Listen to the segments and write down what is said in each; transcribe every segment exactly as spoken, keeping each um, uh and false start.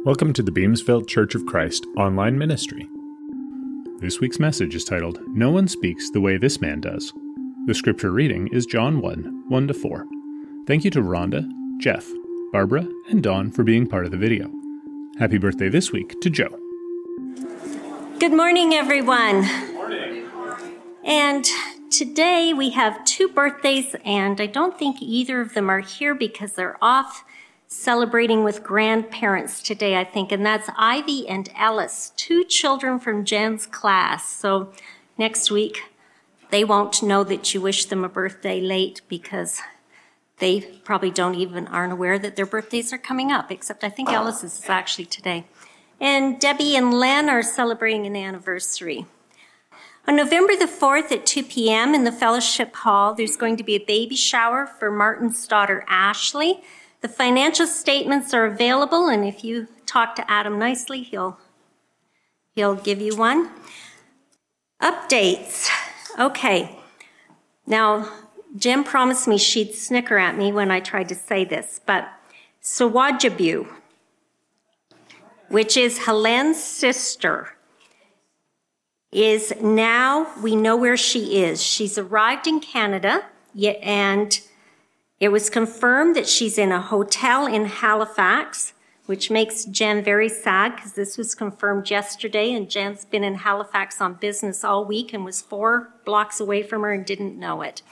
Welcome to the Beamsville Church of Christ online ministry. This week's message is titled, No One Speaks the Way This Man Does. The scripture reading is John one, one to four. Thank you to Rhonda, Jeff, Barbara, and Dawn for being part of the video. Happy birthday this week to Joe. Good morning, everyone. Good morning. And today we have two birthdays, and I don't think either of them are here because they're off celebrating with grandparents today, I think, and that's Ivy and Ellis, two children from Jen's class. So next week, they won't know that you wish them a birthday late because they probably don't even aren't aware that their birthdays are coming up, except I think Ellis's is actually today. And Debbie and Len are celebrating an anniversary. On November the fourth at two p.m. in the Fellowship Hall, there's going to be a baby shower for Martin's daughter, Ashley. The financial statements are available, and if you talk to Adam nicely, he'll, he'll give you one. Updates. Okay. Now, Jen promised me she'd snicker at me when I tried to say this, but Sawajabu, which is Helen's sister, is now, we know where she is. She's arrived in Canada, and it was confirmed that she's in a hotel in Halifax, which makes Jen very sad because this was confirmed yesterday, and Jen's been in Halifax on business all week and was four blocks away from her and didn't know it.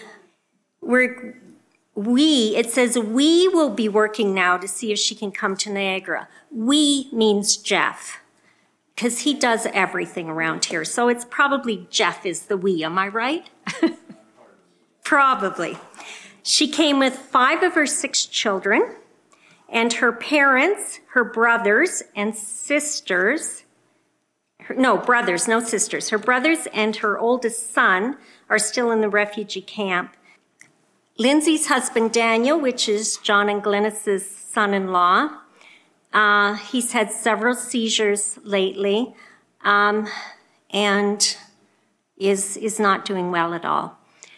We're, we, it says we will be working now to see if she can come to Niagara. We means Jeff, because he does everything around here. So it's probably Jeff is the we, am I right? Probably. She came with five of her six children, and her parents, her brothers and sisters, her, no, brothers, no sisters. Her brothers and her oldest son are still in the refugee camp. Lindsay's husband, Daniel, which is John and Glennis's son-in-law, uh, he's had several seizures lately um, and is, is not doing well at all.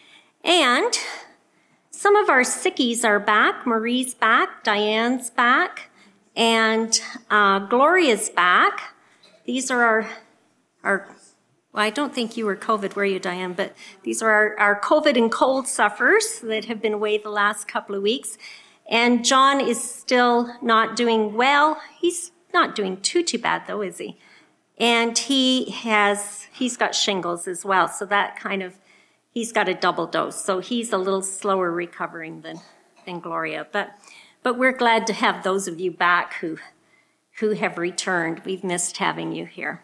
And some of our sickies are back. Marie's back, Diane's back, and uh, Gloria's back. These are our, our, well, I don't think you were COVID, were you, Diane? But these are our, our COVID and cold sufferers that have been away the last couple of weeks. And John is still not doing well. He's not doing too, too bad, though, is he? And he has, he's got shingles as well, so that kind of, he's got a double dose, so he's a little slower recovering than, than Gloria. But, but we're glad to have those of you back who, who have returned. We've missed having you here.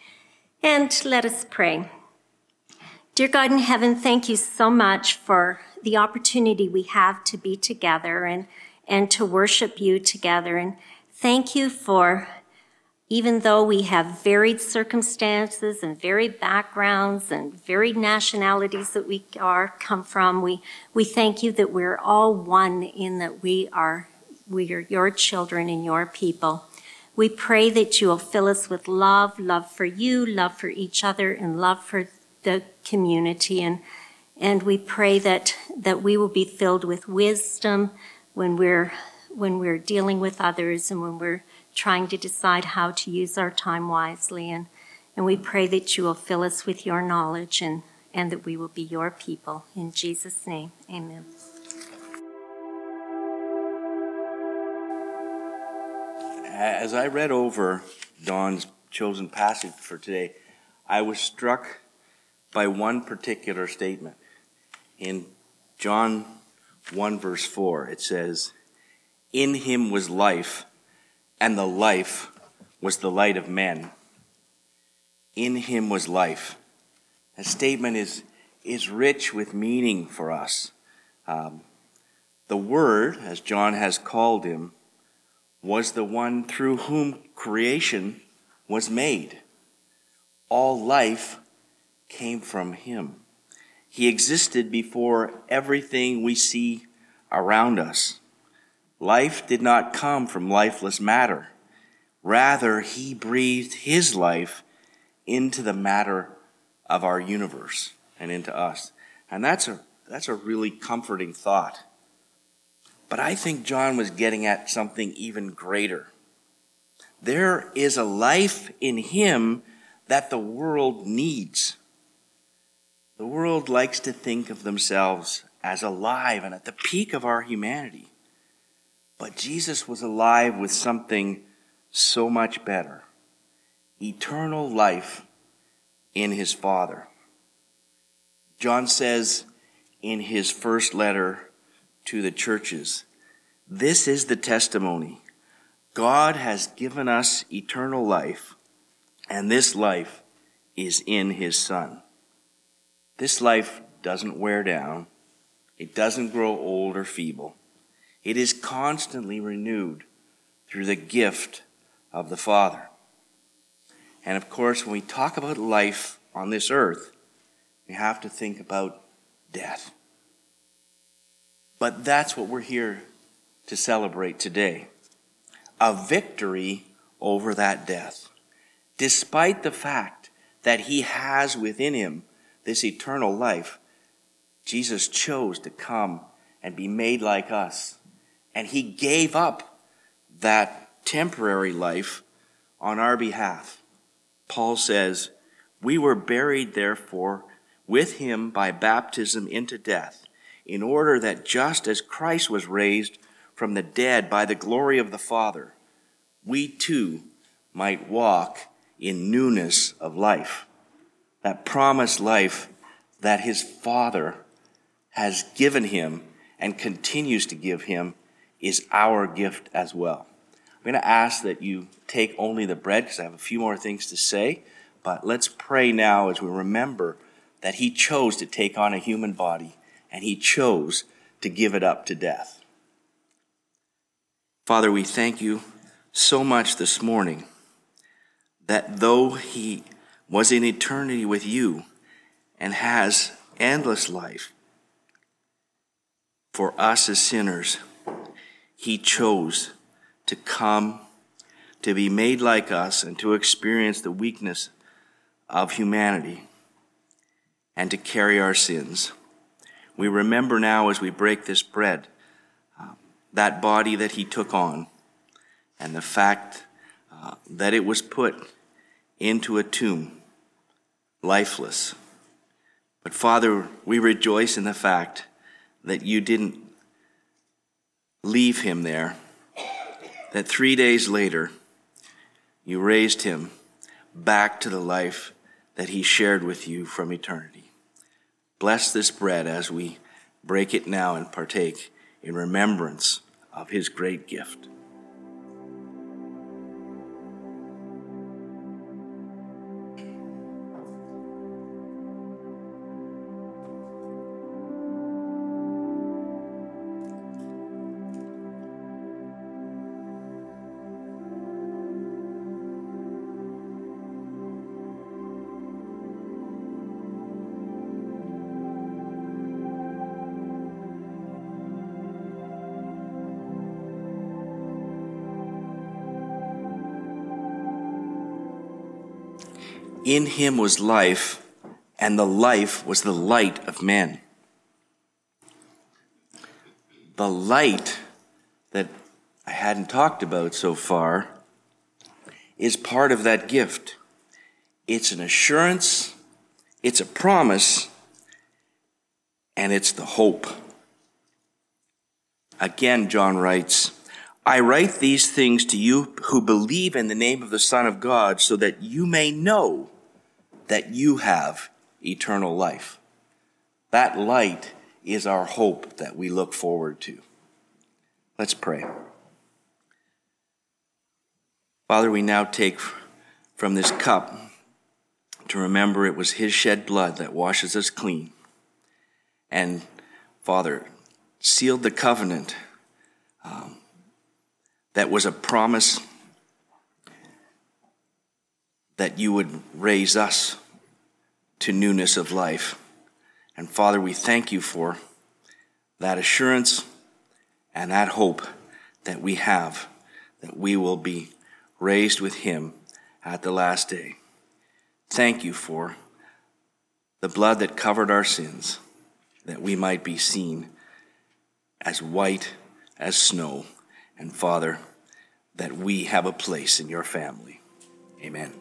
And let us pray. Dear God in heaven, thank you so much for the opportunity we have to be together and, and to worship you together. And thank you for, even though we have varied circumstances and varied backgrounds and varied nationalities that we are come from, we, we thank you that we're all one in that we are, we are your children and your people. We pray that you will fill us with love, love for you, love for each other, and love for the community. And, and we pray that, that we will be filled with wisdom when we're, when we're dealing with others and when we're trying to decide how to use our time wisely. And, and we pray that you will fill us with your knowledge and, and that we will be your people. In Jesus' name, amen. As I read over Dawn's chosen passage for today, I was struck by one particular statement. In John one verse four, it says, "In him was life, and the life was the light of men." In him was life. That statement is, is rich with meaning for us. Um, the Word, as John has called him, was the one through whom creation was made. All life came from him. He existed before everything we see around us. Life did not come from lifeless matter. Rather, he breathed his life into the matter of our universe and into us. And that's a, that's a really comforting thought. But I think John was getting at something even greater. there is a life in him that the world needs. The world likes to think of themselves as alive and at the peak of our humanity. But Jesus was alive with something so much better. Eternal life in his Father. John says in his first letter to the churches, this is the testimony. God has given us eternal life, and this life is in his Son. This life doesn't wear down. It doesn't grow old or feeble. It is constantly renewed through the gift of the Father. And of course, when we talk about life on this earth, we have to think about death. But that's what we're here to celebrate today. A victory over that death. Despite the fact that he has within him this eternal life, Jesus chose to come and be made like us. And he gave up that temporary life on our behalf. Paul says, we were buried therefore with him by baptism into death, in order that just as Christ was raised from the dead by the glory of the Father, we too might walk in newness of life. That promised life that his Father has given him and continues to give him is our gift as well. I'm going to ask that you take only the bread because I have a few more things to say, but let's pray now as we remember that he chose to take on a human body and he chose to give it up to death. Father, we thank you so much this morning that though he was in eternity with you and has endless life, for us as sinners, he chose to come, to be made like us, and to experience the weakness of humanity, and to carry our sins. We remember now as we break this bread, uh, that body that he took on, and the fact uh, that it was put into a tomb, lifeless. But Father, we rejoice in the fact that you didn't leave him there, that three days later you raised him back to the life that he shared with you from eternity. Bless this bread as we break it now and partake in remembrance of his great gift. In him was life, and the life was the light of men. The light that I hadn't talked about so far is part of that gift. It's an assurance, it's a promise, and it's the hope. Again, John writes, I write these things to you who believe in the name of the Son of God, so that you may know that you have eternal life. That light is our hope that we look forward to. Let's pray. Father, we now take from this cup to remember it was his shed blood that washes us clean. And Father, sealed the covenant um, that was a promise that you would raise us to newness of life. And Father, we thank you for that assurance and that hope that we have, that we will be raised with him at the last day. Thank you for the blood that covered our sins, that we might be seen as white as snow. And Father, that we have a place in your family. Amen.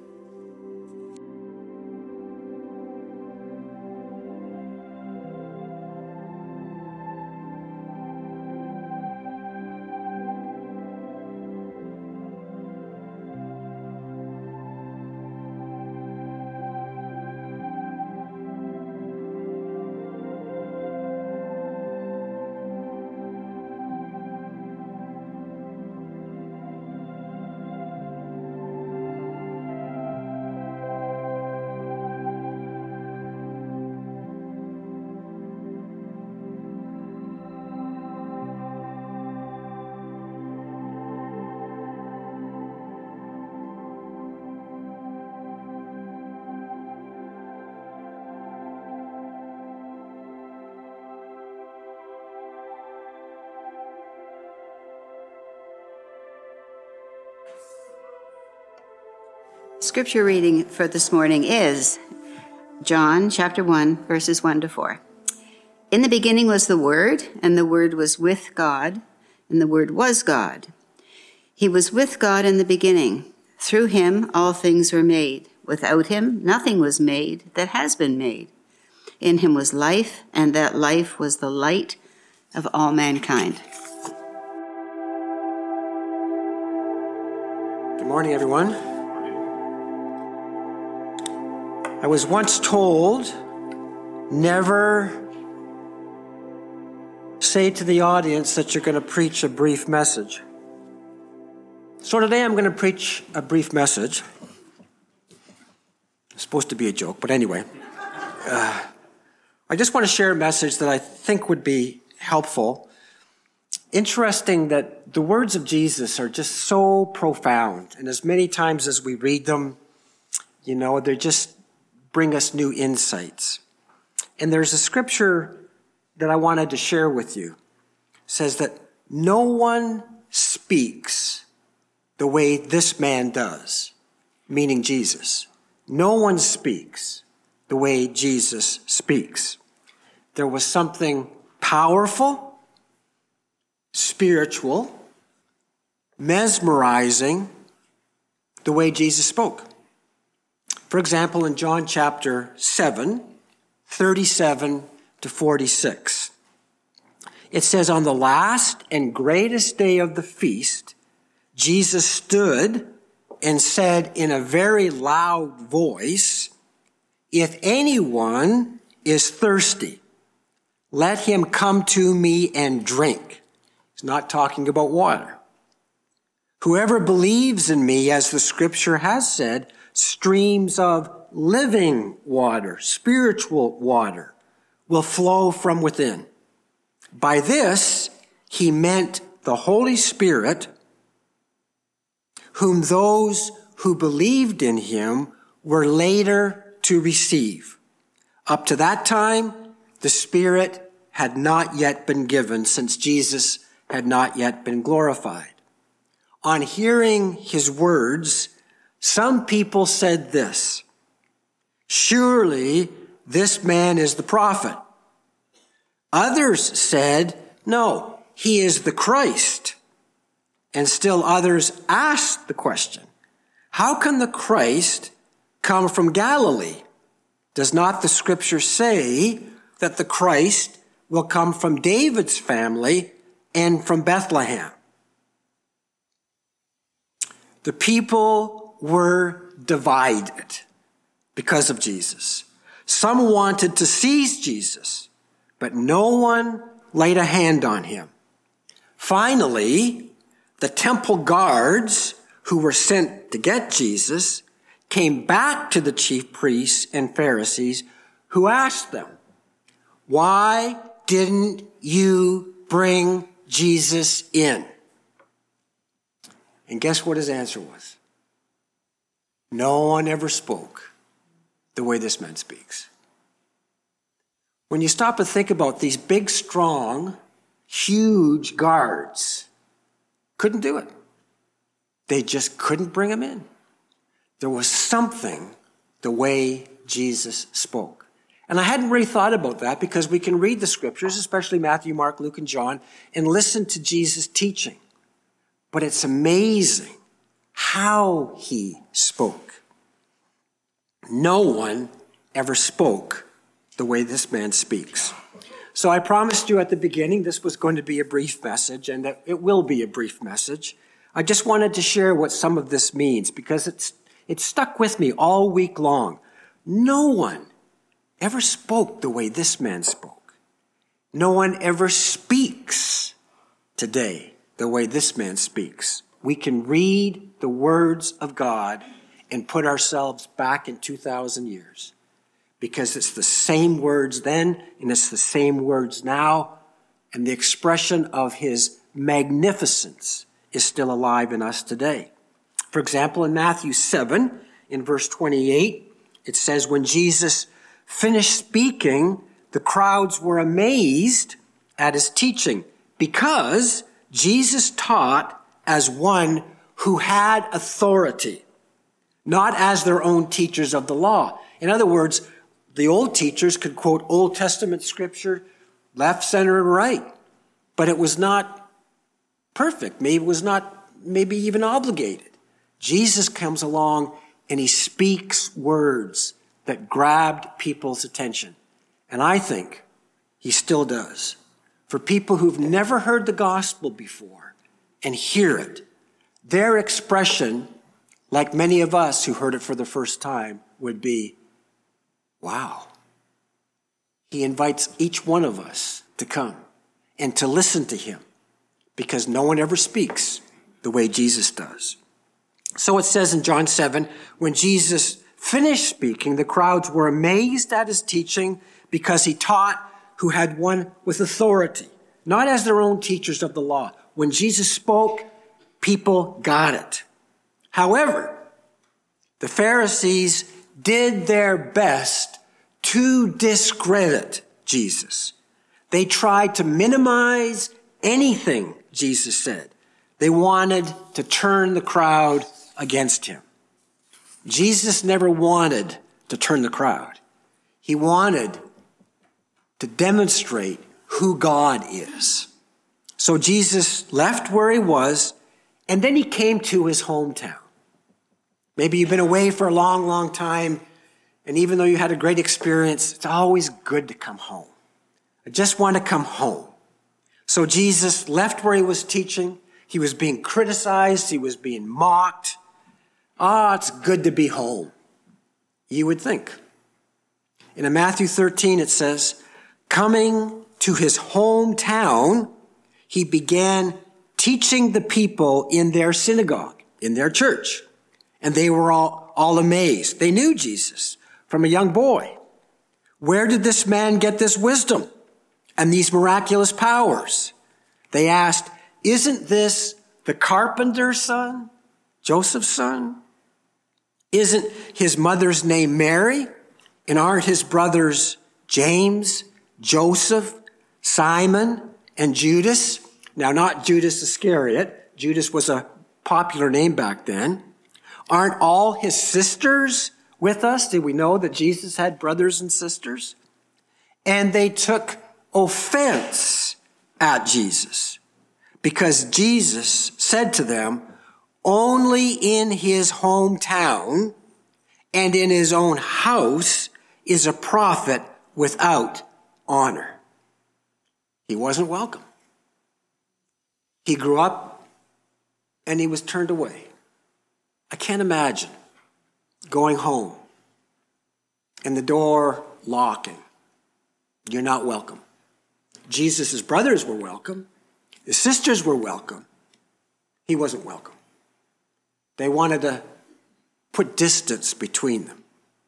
Scripture reading for this morning is John chapter one, verses one to four. In the beginning was the Word, and the Word was with God, and the Word was God. He was with God in the beginning. Through him all things were made. Without him nothing was made that has been made. In him was life, and that life was the light of all mankind. Good morning, everyone. I was once told, never say to the audience that you're going to preach a brief message. So today I'm going to preach a brief message. It's supposed to be a joke, but anyway. Uh, I just want to share a message that I think would be helpful. Interesting that the words of Jesus are just so profound. And as many times as we read them, you know, they're just bring us new insights. And there's a scripture that I wanted to share with you. It says that no one speaks the way this man does, meaning Jesus. No one speaks the way Jesus speaks. There was something powerful, spiritual, mesmerizing the way Jesus spoke. For example, in John chapter seven, thirty-seven to forty-six, it says, on the last and greatest day of the feast, Jesus stood and said in a very loud voice, if anyone is thirsty, let him come to me and drink. He's not talking about water. Whoever believes in me, as the scripture has said, streams of living water, spiritual water, will flow from within. By this, he meant the Holy Spirit, whom those who believed in him were later to receive. Up to that time, the Spirit had not yet been given, since Jesus had not yet been glorified. On hearing his words, some people said this, surely this man is the prophet. Others said, no, he is the Christ. And still others asked the question, how can the Christ come from Galilee? Does not the scripture say that the Christ will come from David's family and from Bethlehem? The people were divided because of Jesus. Some wanted to seize Jesus, but no one laid a hand on him. Finally, the temple guards who were sent to get Jesus came back to the chief priests and Pharisees, who asked them, why didn't you bring Jesus in? And guess what his answer was? No one ever spoke the way this man speaks. When you stop and think about these big, strong, huge guards, couldn't do it. They just couldn't bring him in. There was something the way Jesus spoke. And I hadn't really thought about that, because we can read the scriptures, especially Matthew, Mark, Luke, and John, and listen to Jesus' teaching. but it's amazing how he spoke. No one ever spoke the way this man speaks. So I promised you at the beginning this was going to be a brief message, and that it will be a brief message. I just wanted to share what some of this means because it's it stuck with me all week long. No one ever spoke the way this man spoke. No one ever speaks today the way this man speaks. We can read the words of God and put ourselves back in two thousand years because it's the same words then and it's the same words now, and the expression of his magnificence is still alive in us today. For example, in Matthew seven, in verse twenty-eight, it says, when Jesus finished speaking, the crowds were amazed at his teaching because Jesus taught as one who had authority, not as their own teachers of the law. In other words, the old teachers could quote Old Testament scripture left, center, and right, but it was not perfect. Maybe it was not maybe even obligated. Jesus comes along and he speaks words that grabbed people's attention. And I think he still does. For people who've never heard the gospel before and hear it, their expression, like many of us who heard it for the first time, would be, wow. He invites each one of us to come and to listen to him because no one ever speaks the way Jesus does. So it says in John seven, when Jesus finished speaking, the crowds were amazed at his teaching because he taught who had one with authority, not as their own teachers of the law. When Jesus spoke, people got it. However, the Pharisees did their best to discredit Jesus. They tried to minimize anything Jesus said. They wanted to turn the crowd against him. Jesus never wanted to turn the crowd. He wanted to demonstrate who God is. So Jesus left where he was, and then he came to his hometown. Maybe you've been away for a long, long time, and even though you had a great experience, it's always good to come home. I just want to come home. So Jesus left where he was teaching. He was being criticized. He was being mocked. Ah, it's good to be home, you would think. In Matthew thirteen, it says, coming to his hometown, he began teaching the people in their synagogue, in their church. And they were all, all amazed. They knew Jesus from a young boy. Where did this man get this wisdom and these miraculous powers? They asked, isn't this the carpenter's son, Joseph's son? Isn't his mother's name Mary? And aren't his brothers James, Joseph, Simon, and Judas? Now, not Judas Iscariot. Judas was a popular name back then. Aren't all his sisters with us? Did we know that Jesus had brothers and sisters? And they took offense at Jesus because Jesus said to them, only in his hometown and in his own house is a prophet without honor. He wasn't welcome. He grew up and he was turned away. I can't imagine going home and the door locking. You're not welcome. Jesus' brothers were welcome. His sisters were welcome. He wasn't welcome. They wanted to put distance between them.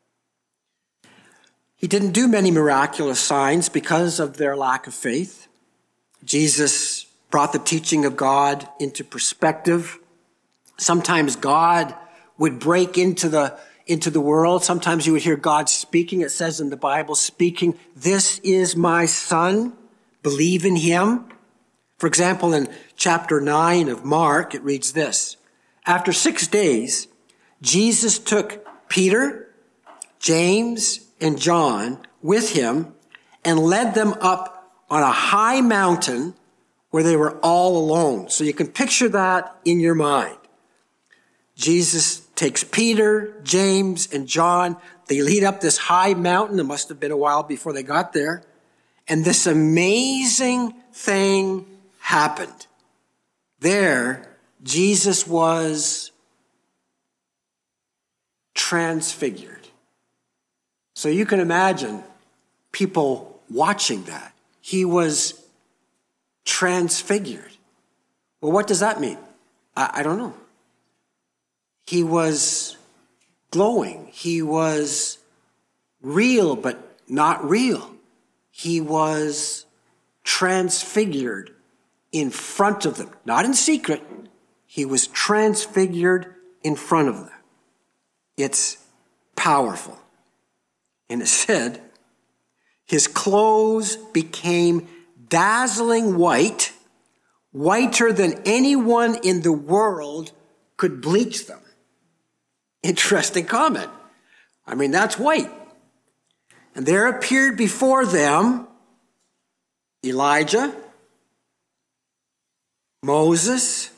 He didn't do many miraculous signs because of their lack of faith. Jesus brought the teaching of God into perspective. Sometimes God would break into the, into the world. Sometimes you would hear God speaking. It says in the Bible, speaking, this is my son, believe in him. For example, in chapter nine of Mark, it reads this. After six days, Jesus took Peter, James, and John with him and led them up on a high mountain where they were all alone. So you can picture that in your mind. Jesus takes Peter, James, and John. They lead up this high mountain. It must have been a while before they got there. And this amazing thing happened. There, Jesus was transfigured. So you can imagine people watching that. He was transfigured. Well, what does that mean? I, I don't know. He was glowing. He was real, but not real. He was transfigured in front of them. Not in secret. He was transfigured in front of them. It's powerful. And it said, his clothes became dazzling white, whiter than anyone in the world could bleach them. Interesting comment. I mean, that's white. And there appeared before them Elijah, Moses,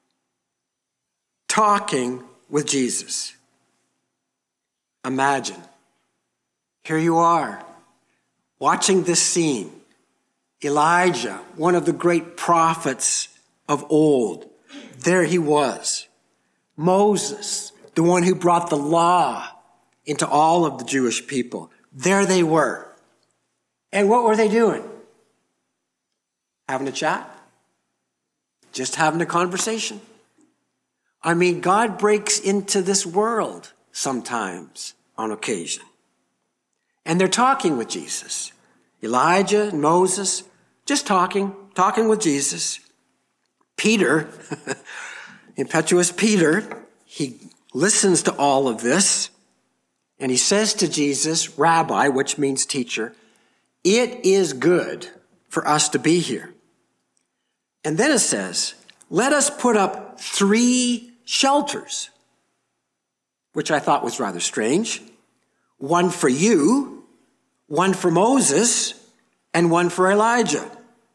talking with Jesus. Imagine, here you are, watching this scene. Elijah, one of the great prophets of old, there he was. Moses, the one who brought the law into all of the Jewish people, there they were. And what were they doing? Having a chat? Just having a conversation? I mean, God breaks into this world sometimes on occasion. And they're talking with Jesus. Elijah and Moses, just talking, talking with Jesus. Peter, impetuous Peter, he listens to all of this. And he says to Jesus, Rabbi, which means teacher, it is good for us to be here. And then it says, let us put up three shelters, which I thought was rather strange. One for you, one for Moses, and one for Elijah.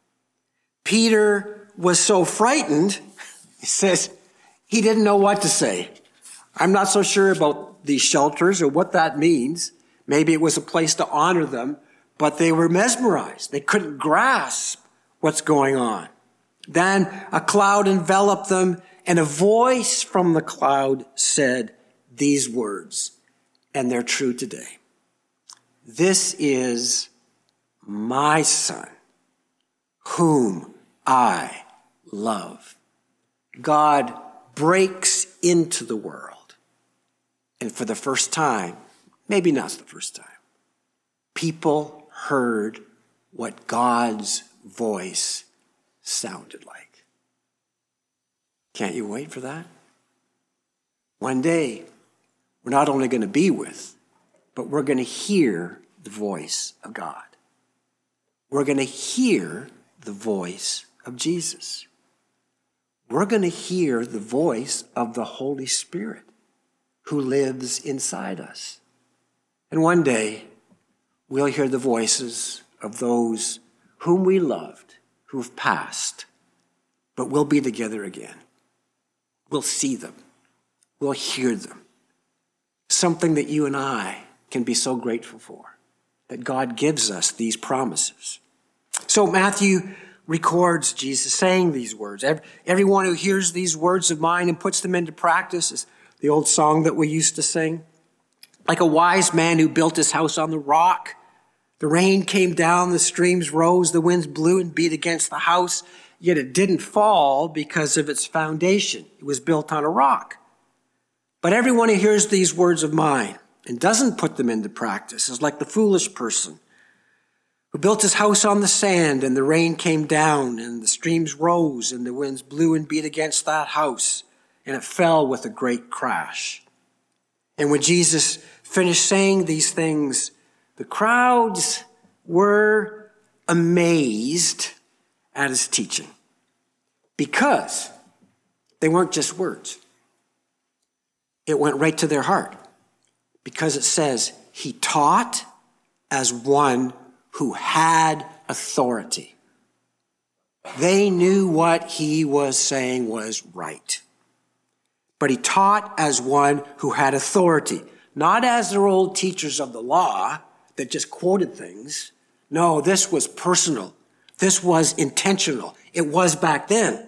Peter was so frightened, he says, he didn't know what to say. I'm not so sure about these shelters or what that means. Maybe it was a place to honor them, but they were mesmerized. They couldn't grasp what's going on. Then a cloud enveloped them, and a voice from the cloud said these words, and they're true today. This is my son, whom I love. God breaks into the world. And for the first time, maybe not the first time, people heard what God's voice sounded like. Can't you wait for that? One day, we're not only going to be with, but we're going to hear the voice of God. We're going to hear the voice of Jesus. We're going to hear the voice of the Holy Spirit who lives inside us. And one day, we'll hear the voices of those whom we loved, who've passed, but we'll be together again. We'll see them. We'll hear them. Something that you and I can be so grateful for, that God gives us these promises. So Matthew records Jesus saying these words. Everyone who hears these words of mine and puts them into practice is the old song that we used to sing. Like a wise man who built his house on the rock. The rain came down, the streams rose, the winds blew and beat against the house, yet it didn't fall because of its foundation. It was built on a rock. But everyone who hears these words of mine and doesn't put them into practice is like the foolish person who built his house on the sand, and the rain came down and the streams rose and the winds blew and beat against that house, and it fell with a great crash. And when Jesus finished saying these things, the crowds were amazed at his teaching, because they weren't just words. It went right to their heart, because it says he taught as one who had authority. They knew what he was saying was right. But he taught as one who had authority, not as their old teachers of the law that just quoted things. No, this was personal. This was intentional. It was back then.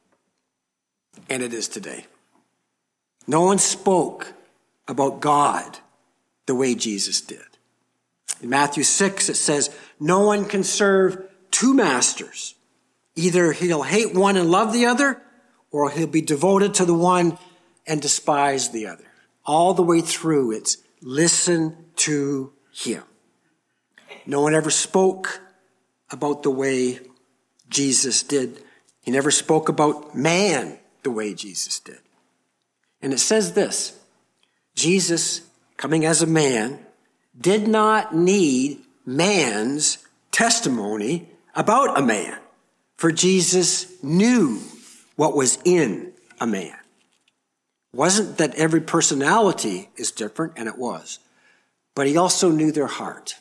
And it is today. No one spoke about God the way Jesus did. In Matthew six, it says, no one can serve two masters. Either he'll hate one and love the other, or he'll be devoted to the one and despise the other. All the way through, it's listen to him. No one ever spoke about the way Jesus did. He never spoke about man the way Jesus did. And it says this, Jesus, coming as a man, did not need man's testimony about a man, for Jesus knew what was in a man. It wasn't that every personality is different, and it was, but he also knew their heart.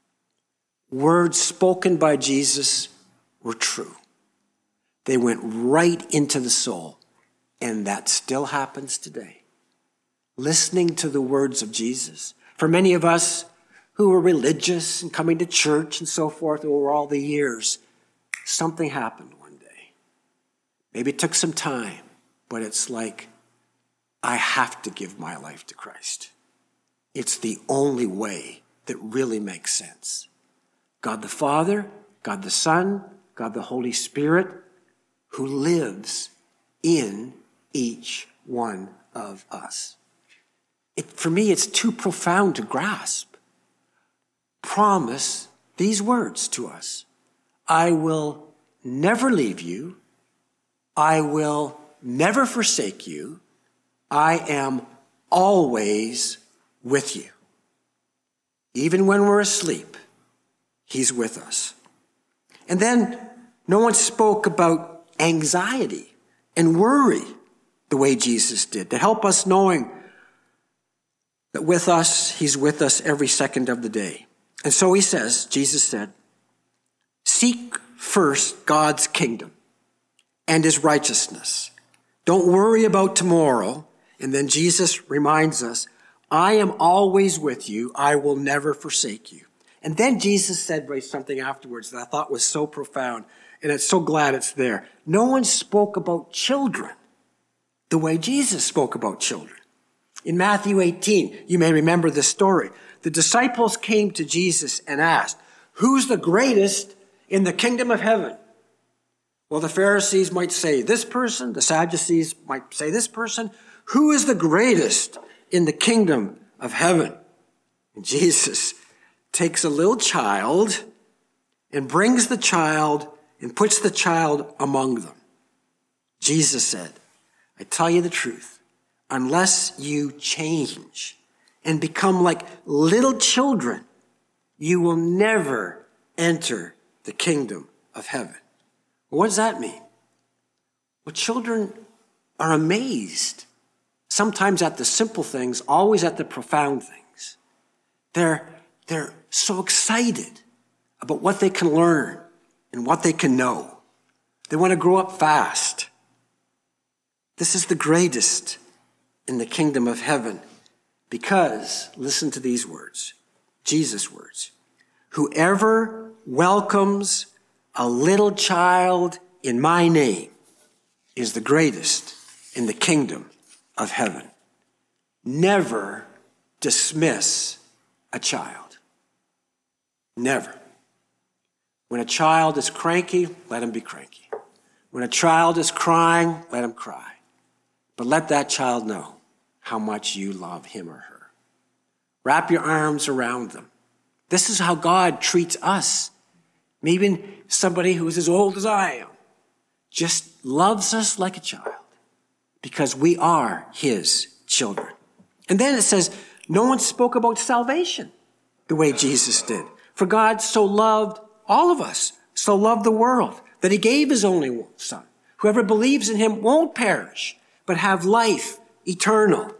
Words spoken by Jesus were true. They went right into the soul, and that still happens today. Listening to the words of Jesus. For many of us who were religious and coming to church and so forth over all the years, something happened one day. Maybe it took some time, but it's like, I have to give my life to Christ. It's the only way that really makes sense. God the Father, God the Son, God the Holy Spirit, who lives in each one of us. It, for me, it's too profound to grasp. Promise these words to us. I will never leave you. I will never forsake you. I am always with you. Even when we're asleep, he's with us. And then no one spoke about anxiety and worry the way Jesus did, to help us knowing that with us, he's with us every second of the day. And so he says, Jesus said, seek first God's kingdom and his righteousness. Don't worry about tomorrow. And then Jesus reminds us, I am always with you. I will never forsake you. And then Jesus said something afterwards that I thought was so profound, and I'm so glad it's there. No one spoke about children the way Jesus spoke about children. In Matthew eighteen, you may remember this story. The disciples came to Jesus and asked, who's the greatest in the kingdom of heaven? Well, the Pharisees might say this person, the Sadducees might say this person. Who is the greatest in the kingdom of heaven? And Jesus takes a little child and brings the child and puts the child among them. Jesus said, I tell you the truth, unless you change and become like little children, you will never enter the kingdom of heaven. Well, what does that mean? Well, children are amazed, sometimes at the simple things, always at the profound things. They're, they're so excited about what they can learn and what they can know. They want to grow up fast. This is the greatest in the kingdom of heaven because, listen to these words, Jesus' words, whoever welcomes a little child in my name is the greatest in the kingdom of heaven. Never dismiss a child. Never. When a child is cranky, let him be cranky. When a child is crying, let him cry. But let that child know how much you love him or her. Wrap your arms around them. This is how God treats us. Maybe somebody who is as old as I am just loves us like a child because we are his children. And then it says, no one spoke about salvation the way Jesus did. For God so loved all of us, so loved the world, that he gave his only son. Whoever believes in him won't perish, but have life eternal.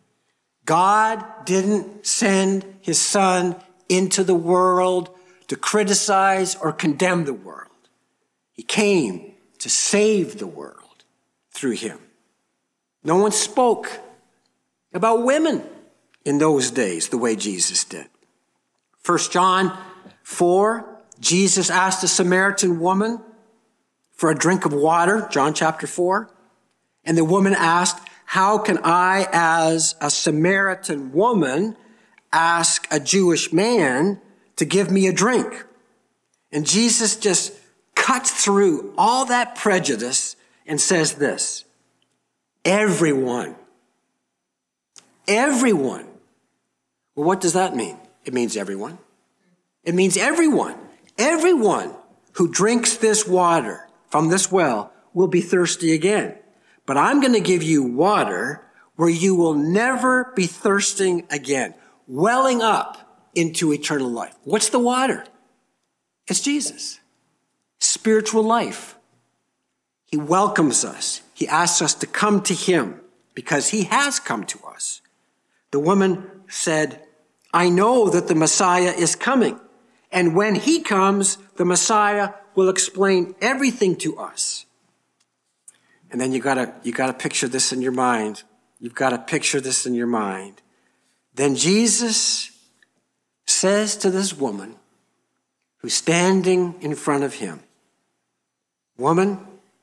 God didn't send his son into the world to criticize or condemn the world. He came to save the world through him. No one spoke about women in those days the way Jesus did. First John four, Jesus asked a Samaritan woman for a drink of water, John chapter four. And the woman asked, how can I, as a Samaritan woman, ask a Jewish man to give me a drink? And Jesus just cuts through all that prejudice and says this, everyone, everyone. Well, what does that mean? It means everyone. It means everyone, everyone who drinks this water from this well will be thirsty again. But I'm going to give you water where you will never be thirsting again, welling up into eternal life. What's the water? It's Jesus. Spiritual life. He welcomes us. He asks us to come to him because he has come to us. The woman said, I know that the Messiah is coming. And when he comes, the Messiah will explain everything to us. And then you gotta, you gotta picture this in your mind. You've got to picture this in your mind. Then Jesus says to this woman who's standing in front of him, woman,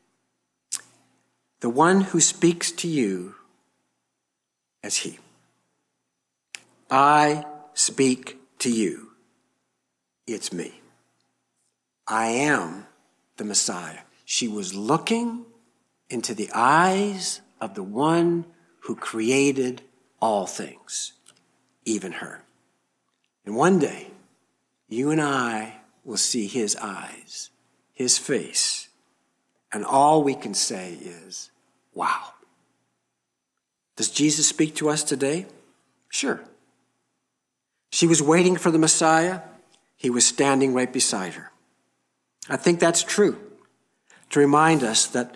the one who speaks to you as he. I speak to you. It's me. I am the Messiah. She was looking into the eyes of the one who created all things, even her. And one day, you and I will see his eyes, his face, and all we can say is, wow. Does Jesus speak to us today? Sure. She was waiting for the Messiah. He was standing right beside her. I think that's true, to remind us that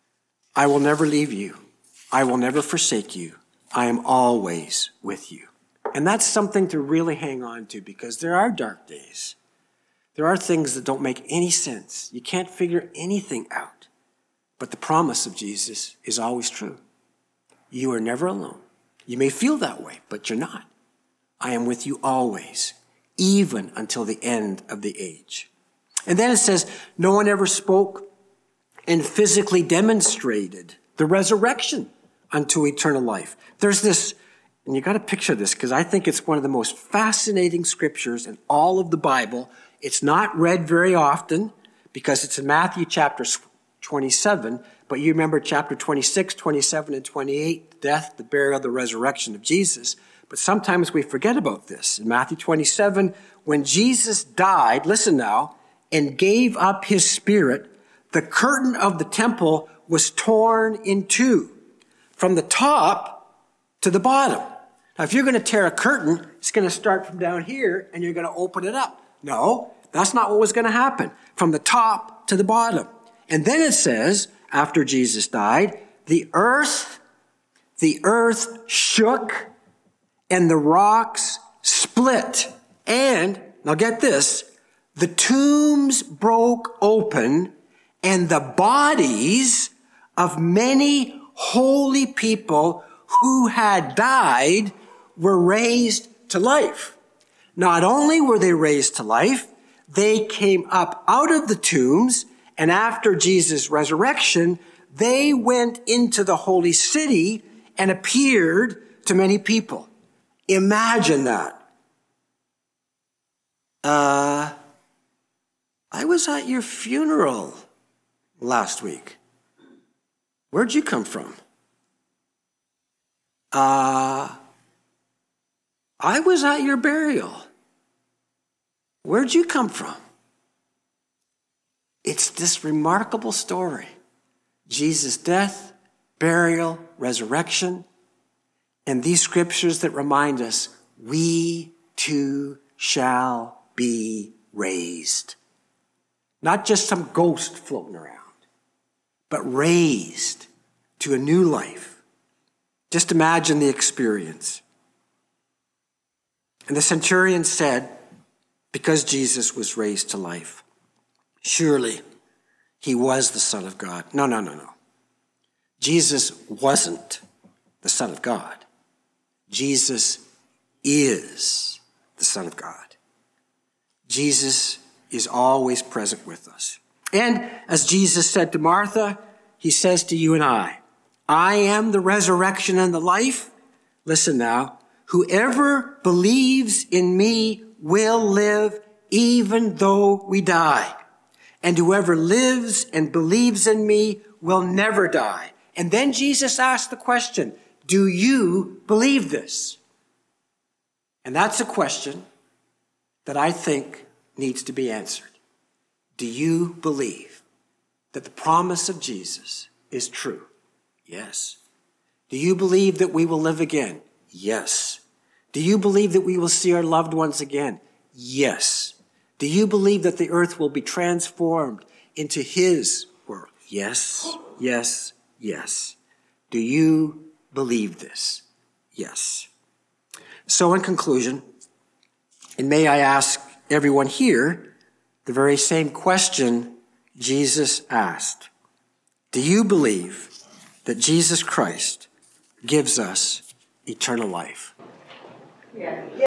I will never leave you. I will never forsake you. I am always with you. And that's something to really hang on to, because there are dark days. There are things that don't make any sense. You can't figure anything out. But the promise of Jesus is always true. You are never alone. You may feel that way, but you're not. I am with you always, even until the end of the age. And then it says, no one ever spoke and physically demonstrated the resurrection unto eternal life. There's this, and you got to picture this because I think it's one of the most fascinating scriptures in all of the Bible. It's not read very often because it's in Matthew chapter twenty-seven, but you remember chapter twenty-six, twenty-seven, and twenty-eight, the death, the burial, the resurrection of Jesus. But sometimes we forget about this. In Matthew twenty-seven, when Jesus died, listen now, and gave up his spirit, the curtain of the temple was torn in two, from the top to the bottom. Now, if you're going to tear a curtain, it's going to start from down here, and you're going to open it up. No, that's not what was going to happen. From the top to the bottom. And then it says, after Jesus died, the earth, the earth shook, and the rocks split. And, now get this, the tombs broke open, and the bodies of many holy people who had died were raised to life. Not only were they raised to life, they came up out of the tombs, and after Jesus' resurrection, they went into the holy city and appeared to many people. Imagine that. Uh, I was at your funeral last week. Where'd you come from? Uh, I was at your burial. Where'd you come from? It's this remarkable story. Jesus' death, burial, resurrection, and these scriptures that remind us, we too shall be raised. Not just some ghost floating around, but raised to a new life. Just imagine the experience. And the centurion said, because Jesus was raised to life, surely he was the Son of God. No, no, no, no. Jesus wasn't the Son of God. Jesus is the Son of God. Jesus is always present with us. And as Jesus said to Martha, he says to you and I, I am the resurrection and the life. Listen now, whoever believes in me will live even though we die. And whoever lives and believes in me will never die. And then Jesus asked the question, do you believe this? And that's a question that I think needs to be answered. Do you believe that the promise of Jesus is true? Yes. Do you believe that we will live again? Yes. Do you believe that we will see our loved ones again? Yes. Do you believe that the earth will be transformed into his world? Yes, yes, yes. Do you believe this? Yes. So in conclusion, and may I ask everyone here the very same question Jesus asked. Do you believe that Jesus Christ gives us eternal life? Yeah.